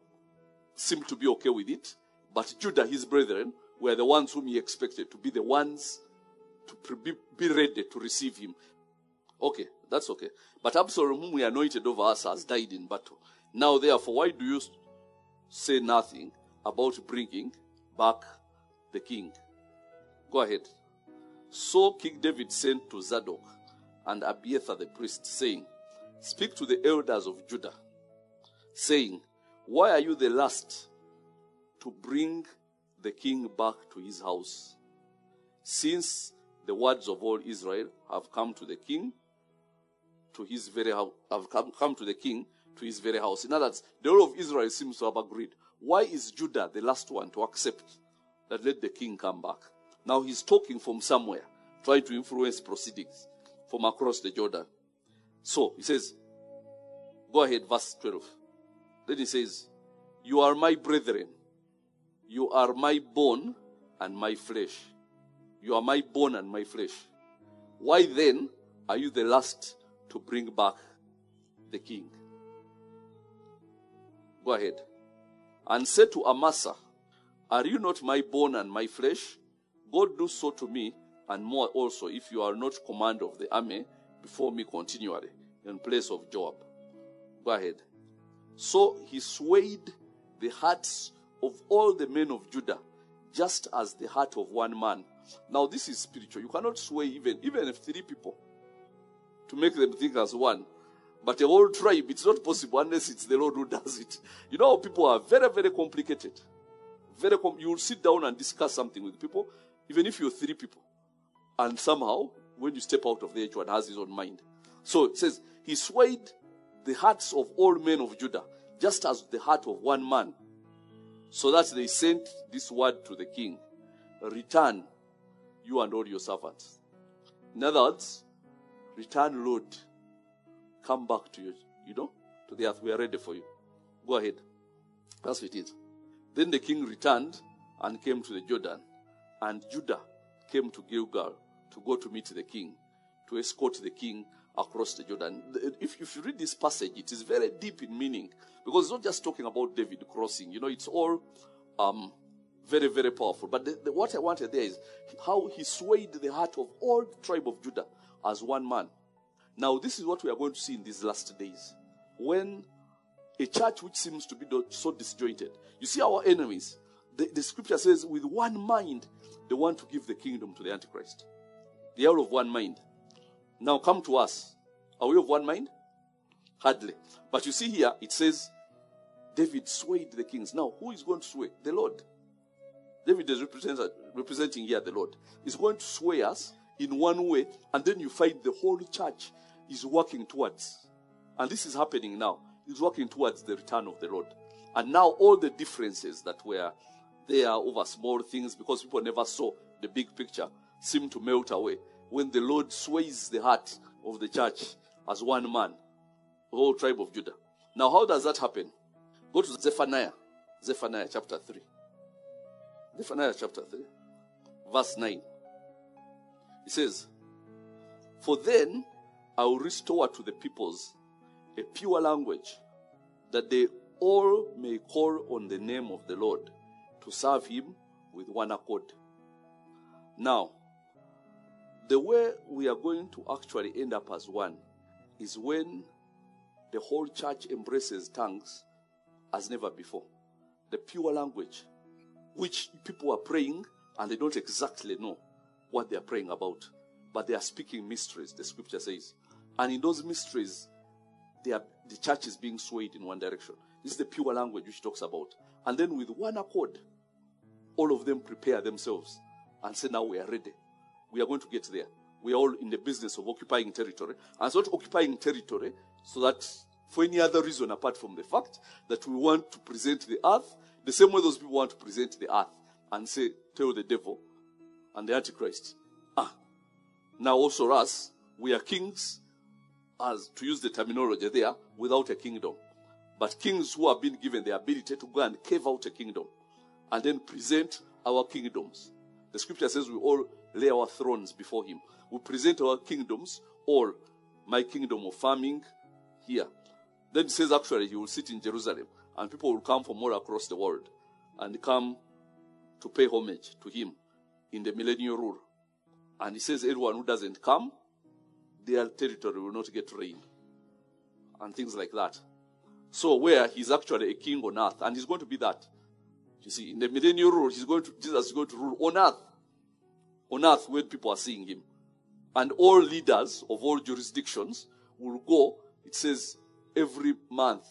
seemed to be okay with it. But Judah, his brethren, were the ones whom he expected to be the ones to be, be ready to receive him. Okay, that's okay. But Absalom, whom we anointed over us, has died in battle. Now, therefore, why do you say nothing about bringing back the king? Go ahead. So King David sent to Zadok and Abiathar the priest, saying, speak to the elders of Judah, saying, why are you the last to bring the king back to his house? Since the words of all Israel have come to the king, to his very house, have come, come to the king to his very house. In other words, the whole of Israel seems to have agreed. Why is Judah the last one to accept that let the king come back? Now he's talking from somewhere, trying to influence proceedings from across the Jordan. So he says, go ahead, verse twelve. Then he says, you are my brethren. You are my bone and my flesh. You are my bone and my flesh. Why then are you the last to bring back the king? Go ahead. And say to Amasa, are you not my bone and my flesh? God do so to me, and more also, if you are not commander of the army before me continually, in place of Joab. Go ahead. So he swayed the hearts of all the men of Judah, just as the heart of one man. Now this is spiritual. You cannot sway even, even if three people to make them think as one. But a whole tribe, it's not possible unless it's the Lord who does it. You know how people are very, very complicated. Very com- you will sit down and discuss something with people, even if you're three people. And somehow, when you step out of there, each one has his own mind. So it says, he swayed the hearts of all men of Judah, just as the heart of one man, so that they sent this word to the king, return, you and all your servants. In other words, return, Lord, come back to you, you know, to the earth. We are ready for you. Go ahead. That's what it is. Then the king returned and came to the Jordan, and Judah came to Gilgal to go to meet the king, to escort the king across the Jordan. If, if you read this passage, it is very deep in meaning, because it's not just talking about David crossing. You know, it's all um, very, very powerful. But the, the, what I wanted there is how he swayed the heart of all the tribe of Judah as one man. Now, this is what we are going to see in these last days. When A church which seems to be so disjointed. You see our enemies. The, the scripture says with one mind, they want to give the kingdom to the Antichrist. They are of one mind. Now come to us. Are we of one mind? Hardly. But you see here, it says, David swayed the kings. Now, who is going to sway? The Lord. David is representing here the Lord. He's going to sway us in one way, and then you find the whole church is working towards. And this is happening now. It's working towards the return of the Lord. And now all the differences that were there over small things, because people never saw the big picture, seem to melt away when the Lord sways the heart of the church as one man, the whole tribe of Judah. Now, how does that happen? Go to Zephaniah, Zephaniah chapter three. Zephaniah chapter three, verse nine. It says, "For then I will restore to the peoples a pure language, that they all may call on the name of the Lord, to serve him with one accord." Now, the way we are going to actually end up as one is when the whole church embraces tongues as never before. The pure language, which people are praying and they don't exactly know what they are praying about, but they are speaking mysteries, the scripture says. And in those mysteries, they are, the church is being swayed in one direction. This is the pure language which talks about. And then with one accord, all of them prepare themselves and say, now we are ready. We are going to get there. We are all in the business of occupying territory. And it's not occupying territory so that for any other reason apart from the fact that we want to present the earth the same way those people want to present the earth and say, tell the devil and the Antichrist. Ah, now also us, we are kings, as to use the terminology there, without a kingdom. But kings who have been given the ability to go and carve out a kingdom and then present our kingdoms. The scripture says we all lay our thrones before him. We present our kingdoms, all my kingdom of farming here. Then it says actually he will sit in Jerusalem and people will come from all across the world and come to pay homage to him in the millennial rule. And he says everyone who doesn't come, their territory will not get rain. And things like that. So where he's actually a king on earth, and he's going to be that. You see, in the millennial rule, he's going to, Jesus is going to rule on earth. On earth when people are seeing him. And all leaders of all jurisdictions will go, it says, every month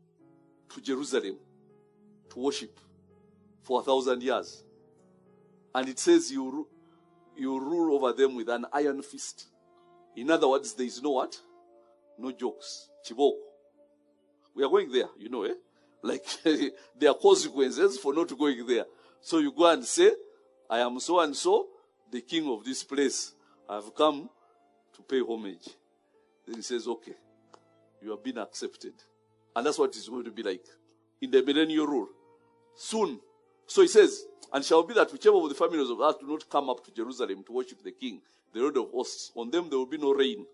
to Jerusalem to worship for a thousand years. And it says you, you rule over them with an iron fist. In other words, there is no what? No jokes. Chiboko. We are going there, you know, eh? Like, there are consequences for not going there. So you go and say, I am so and so, the king of this place. I have come to pay homage. Then he says, okay, you have been accepted. And that's what it's going to be like in the millennial rule. Soon. So he says, and it shall be that whichever of the families of earth do not come up to Jerusalem to worship the king, the Lord of hosts, on them there will be no rain.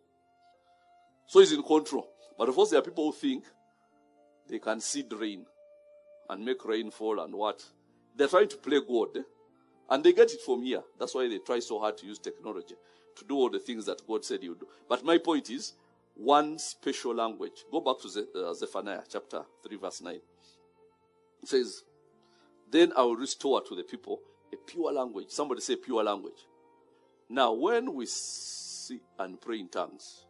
So he's in control. But of course there are people who think they can seed rain and make rain fall and what. They're trying to play God. Eh? And they get it from here. That's why they try so hard to use technology to do all the things that God said he would do. But my point is, one special language. Go back to Ze- uh, Zephaniah chapter three verse nine. It says, then I will restore to the people a pure language. Somebody say pure language. Now, when we see and pray in tongues,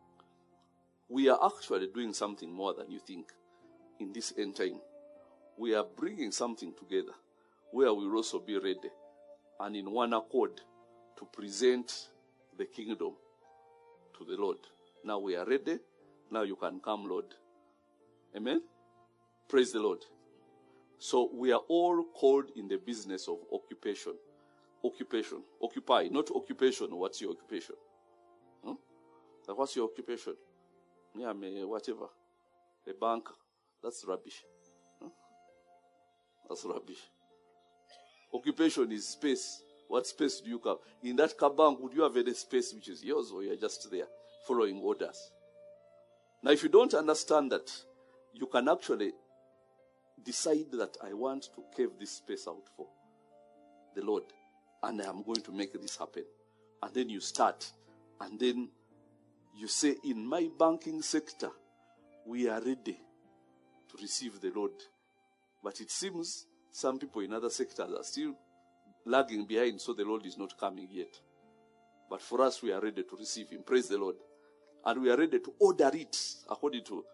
we are actually doing something more than you think in this end time. We are bringing something together where we will also be ready and in one accord to present the kingdom to the Lord. Now we are ready. Now you can come, Lord. Amen? Praise the Lord. So we are all called in the business of occupation. Occupation. Occupy. Not occupation. What's your occupation? Huh? What's your occupation? Yeah, I'm a whatever. A banker. That's rubbish. Huh? That's rubbish. Occupation is space. What space do you have? In that car bank, would you have any space which is yours, or you're just there following orders? Now, if you don't understand that, you can actually decide that I want to carve this space out for the Lord, and I am going to make this happen. And then you start, and then you say, in my banking sector, we are ready to receive the Lord. But it seems some people in other sectors are still lagging behind, so the Lord is not coming yet. But for us, we are ready to receive him. Praise the Lord. And we are ready to order it according to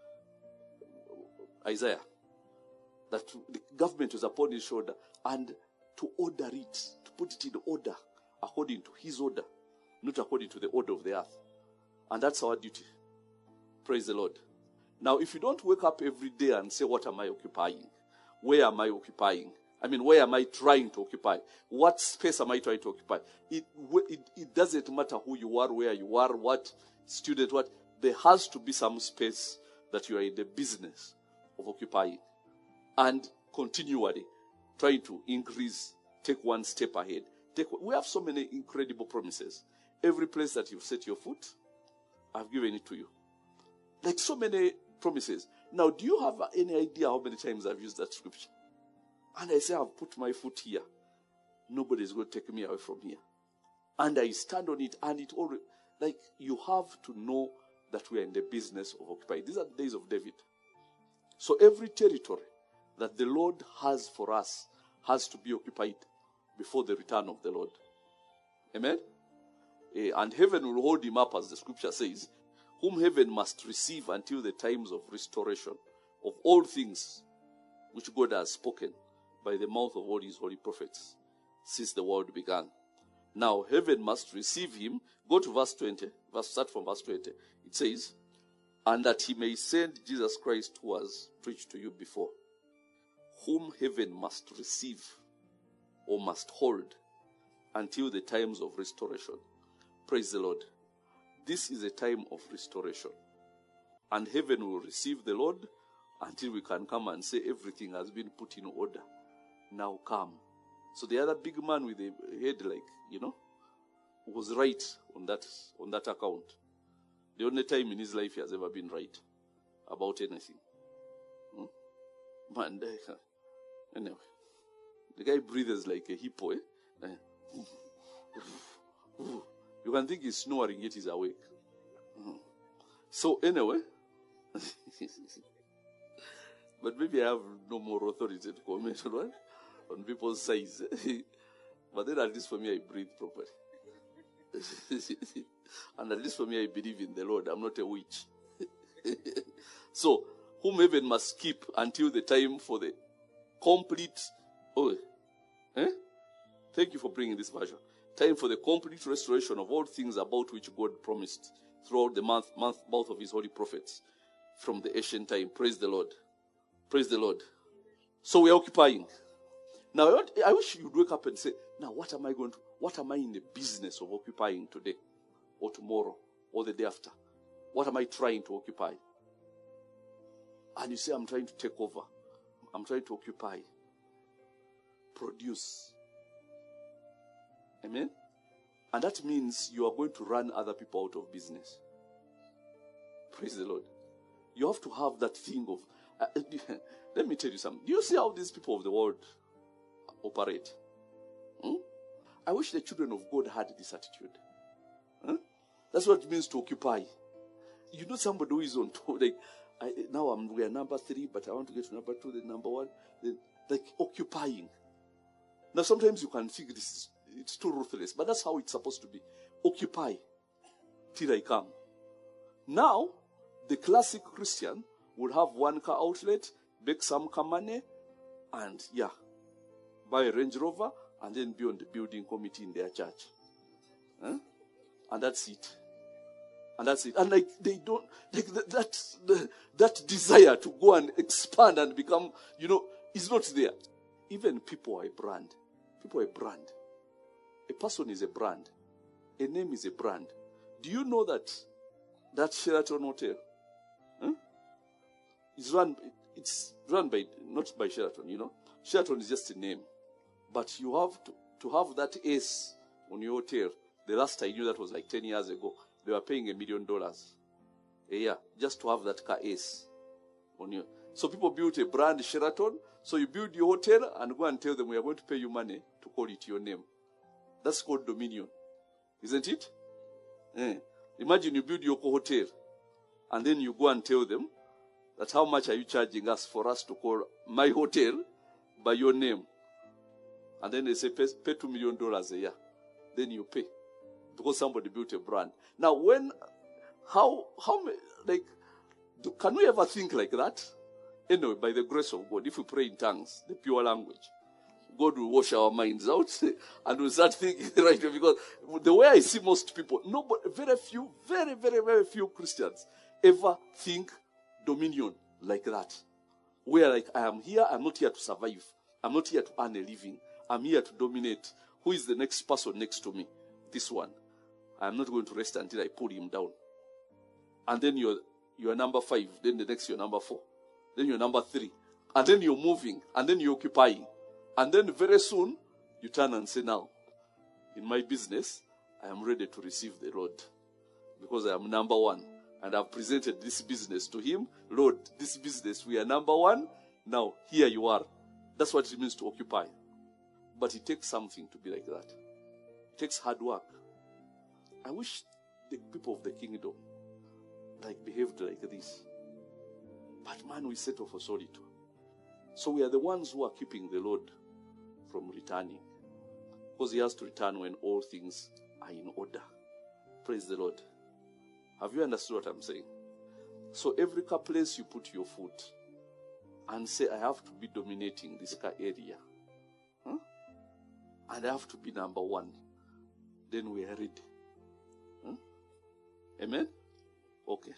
Isaiah. That the government was upon his shoulder, and to order it, to put it in order according to his order, not according to the order of the earth. And that's our duty. Praise the Lord. Now, if you don't wake up every day and say, what am I occupying? Where am I occupying? I mean, where am I trying to occupy? What space am I trying to occupy? It, it, it doesn't matter who you are, where you are, what student, what. There has to be some space that you are in the business of occupying. And continually trying to increase, take one step ahead. Take, we have so many incredible promises. Every place that you've set your foot, I've given it to you. Like so many promises. Now, do you have any idea how many times I've used that scripture? And I say, I've put my foot here. Nobody is going to take me away from here. And I stand on it, and it already, like, you have to know that we are in the business of occupying. These are the days of David. So every territory that the Lord has for us has to be occupied before the return of the Lord. Amen? Eh, and heaven will hold him up, as the scripture says, whom heaven must receive until the times of restoration of all things which God has spoken by the mouth of all his holy prophets since the world began. Now, heaven must receive him. Go to verse twenty. Verse, start from verse twenty. It says, and that he may send Jesus Christ, who was preached to you before, whom heaven must receive or must hold until the times of restoration. Praise the Lord. This is a time of restoration. And heaven will receive the Lord until we can come and say everything has been put in order. Now come. So the other big man with a head like, you know, was right on that, on that account. The only time in his life he has ever been right about anything. Hmm? Man, uh, anyway. The guy breathes like a hippo, eh? You can think he's snoring, yet he's awake. So anyway, but maybe I have no more authority to comment on what? On people's size. But then at least for me, I breathe properly. And at least for me, I believe in the Lord. I'm not a witch. So, whom heaven must keep until the time for the complete... Oh, eh? Thank you for bringing this version. Time for the complete restoration of all things about which God promised throughout the month, month, mouth of his holy prophets from the ancient time. Praise the Lord. Praise the Lord. So we are occupying. Now, I, want, I wish you'd wake up and say, now what am I going to, what am I in the business of occupying today or tomorrow or the day after? What am I trying to occupy? And you say, I'm trying to take over. I'm trying to occupy. Produce. Amen? And that means you are going to run other people out of business. Praise the Lord. You have to have that thing of... Uh, let me tell you something. Do you see how these people of the world operate? Hmm? I wish the children of God had this attitude. Huh? That's what it means to occupy. You know somebody who is on top, like, I, now I'm, we are number three, but I want to get to number two, then number one. Then, like, occupying. Now, sometimes you can think this is, it's too ruthless, but that's how it's supposed to be. Occupy till I come. Now, the classic Christian would have one car outlet, make some car money, and yeah, buy a Range Rover, and then be on the building committee in their church. Huh? And that's it. And that's it. And like they don't, like that, that, the, that desire to go and expand and become, you know, is not there. Even people are a brand. People are a brand. A person is a brand. A name is a brand. Do you know that that Sheraton Hotel huh, is run, it's run by, not by Sheraton, you know. Sheraton is just a name. But you have to, to have that ace on your hotel. The last I knew that was like ten years ago. They were paying a million dollars a year just to have that car ace on you. So people built a brand Sheraton. So you build your hotel and go and tell them we are going to pay you money to call it your name. That's called dominion. Isn't it? Eh. Imagine you build your hotel and then you go and tell them that how much are you charging us for us to call my hotel by your name? And then they say, pay, pay two million dollars a year. Then you pay. Because somebody built a brand. Now when, how, how, like, do, can we ever think like that? Anyway, by the grace of God, if we pray in tongues, the pure language, God will wash our minds out and we'll start thinking the right way. Because the way I see most people, nobody, very few, very, very, very few Christians ever think dominion like that. Where like, I am here, I'm not here to survive. I'm not here to earn a living. I'm here to dominate. Who is the next person next to me? This one. I'm not going to rest until I pull him down. And then you're, you're number five. Then the next you're number four. Then you're number three. And then you're moving. And then you're occupying. And then very soon, you turn and say, now, in my business, I am ready to receive the Lord. Because I am number one. And I've presented this business to him. Lord, this business, we are number one. Now, here you are. That's what it means to occupy. But it takes something to be like that. It takes hard work. I wish the people of the kingdom like behaved like this. But man, we settle for solitude. So we are the ones who are keeping the Lord from returning. Because he has to return when all things are in order. Praise the Lord. Have you understood what I'm saying? So every car place you put your foot and say, I have to be dominating this car area. Huh? And I have to be number one. Then we are ready. Huh? Amen? Okay.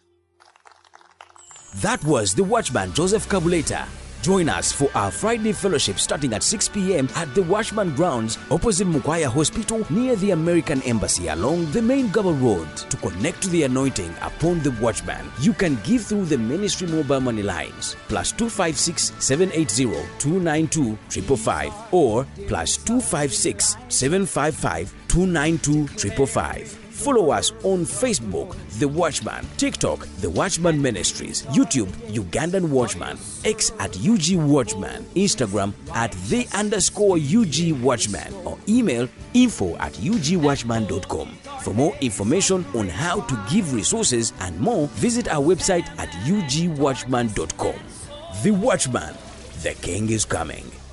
That was the Watchman Joseph Kabuleta. Join us for our Friday fellowship starting at six p.m. at the Watchman Grounds opposite Mukwaya Hospital near the American Embassy along the main Gaba Road. To connect to the anointing upon the Watchman, you can give through the ministry mobile money lines plus two five six, seven eight zero, two nine two, five five five or plus two five six, seven five five, two nine two, five five five. Follow us on Facebook, The Watchman, TikTok, The Watchman Ministries, YouTube, Ugandan Watchman, X at U G Watchman, Instagram at the underscore U G Watchman, or email info at u g watchman dot com. For more information on how to give resources and more, visit our website at u g watchman dot com. The Watchman, the King is coming.